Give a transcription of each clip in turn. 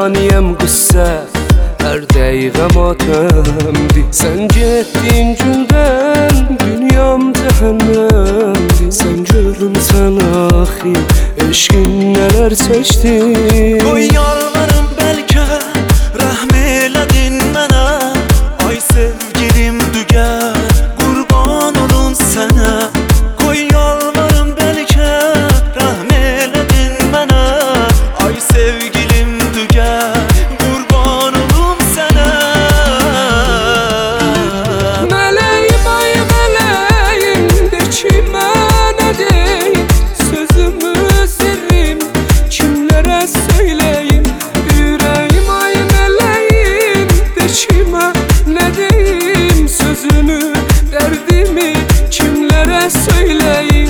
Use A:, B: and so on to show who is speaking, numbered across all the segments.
A: saniyəm qüssə, hər dəqiqəm atəmdir. Sən getdin gündən, dünyam cəhənnəmdir. Sən görmüsən axı, eşqin nələr çəkdi.
B: Qoy yalvarım bəlkə, rəhm elədin mənə. Ay sevgilim dügər, qurban olum sənə. Qoy yalvarım bəlkə, rəhm elədin mənə. Ay sevgilim dügər, qurban olum sənə.
A: Mələyim, ay mələyim, de ki mənə deyim. Sözümü, sirrim, kimlərə söyləyim. Ürəyim, ay mələyim, de ki mənə deyim. Sözümü, dərdimi, kimlərə söyləyim.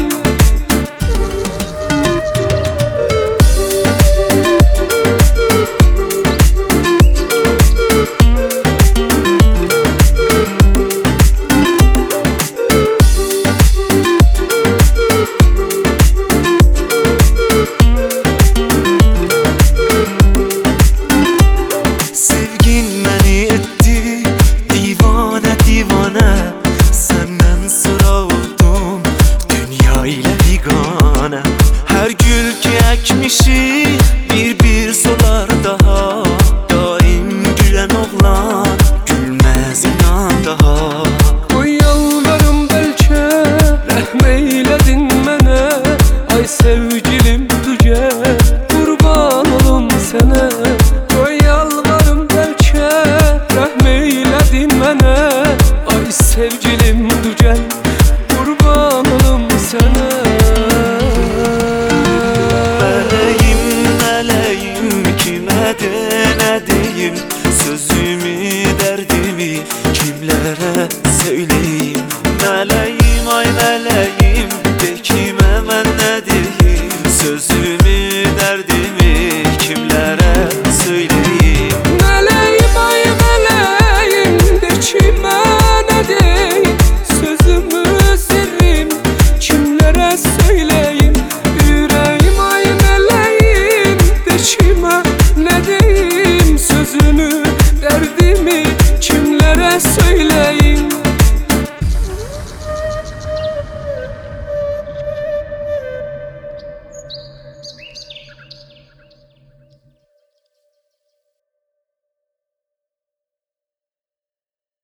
B: Sevgin məni etdi divanə divanə. Səndən sonra oldum dünya ilə biganə. Hər gül ki əkmişik bir solar daha. Daim gülən oğlan gülməz inan daha.
A: Qoy yalvarım bəlkə, rəhm eylədin mənə. Ay sevgilim dügər, qurban olum sənə. Qoy yalvarım bəlkə, rəhm eylədin mənə. Ay sevgilim dügər, qurban olum sənə.
B: Mələyim, mələyim, kimə nə deyim. Sözümü, dərdimi kimlərə söyləyim. Mələyim, ay mələyim, de kimə mən nə deyim. Sözümü, dərdimi kimlərə söyləyim.
A: Mələyim, ay mələyim, de ki mənə deyim. Sözümü, sirrim, kimlərə söyləyim. Ürəyim, ay mələyim, de ki mənə deyim. Sözümü, dərdimi, kimlərə söyləyim.